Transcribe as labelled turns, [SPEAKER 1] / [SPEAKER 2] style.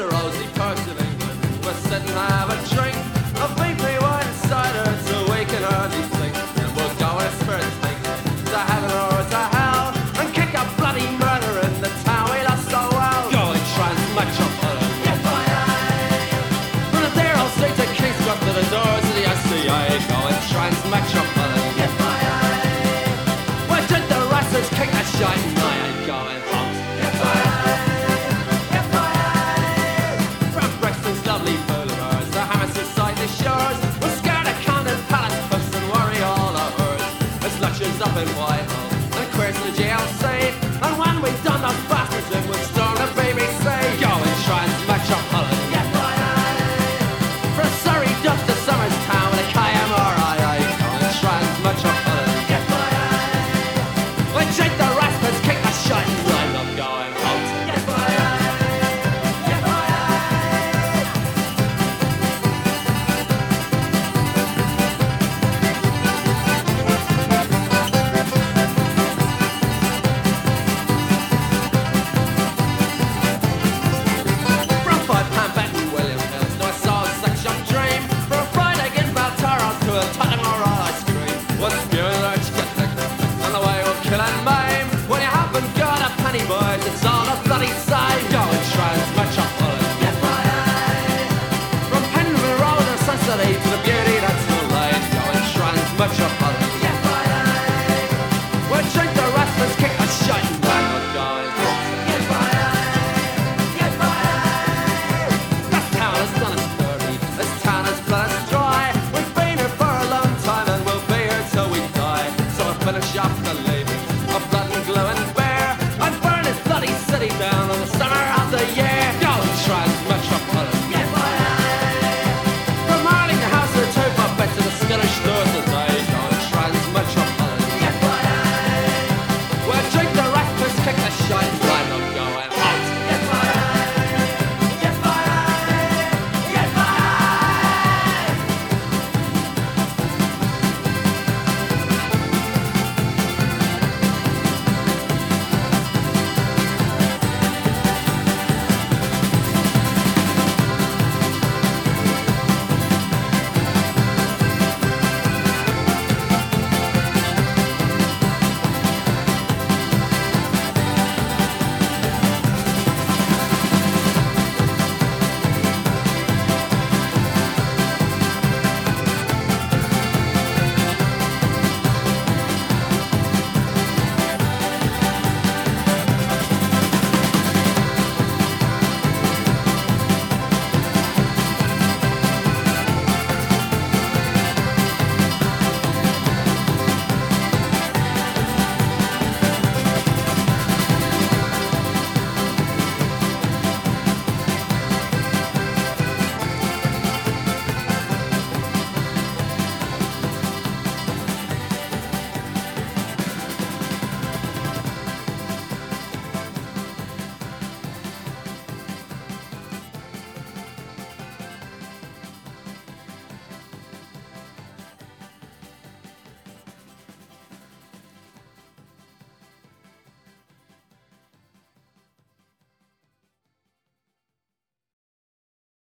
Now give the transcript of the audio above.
[SPEAKER 1] rosy coast of England. We'll sit and have a drink of VP wine and cider till we can hardly think. And we'll go in a spirit thing to heaven or to hell and kick a bloody murder in the town we love so well. Go and Trans-Metropolitan. From the dear old street to King's Cross to the doors of the SCA. Go and Trans-Metropolitan. Where did the wrestlers kick the shite and I ain't going home. From Brixton's lovely boulevards to Hammersmith side the shores, we'll scare the Camden Palace puffs and worry all our herds. There's lectures up in Whitehall and queers to the GLC, and when we've done the bastards in, we'll storm the BBC. Go and Trans-Metropolitan. From Surrey Duff to Somers Town with a KMRIA. Go and Trans-Metropolitan. We treat the rascals, kick the shite and I'm not going home. From Five Pound Bet and William Hills to a Soul Section Dream, from a fried egg in Baltaros to a Tottenham or ice cream. We'll spew and lurch, get licked, and the way we'll kill and maim. When you haven't got a penny, boys, it's all a bloody same. Go and Trans-Metropolitan. From Penman Road and Sunset to the beauty that's too late. Go and Trans-Metropolitan.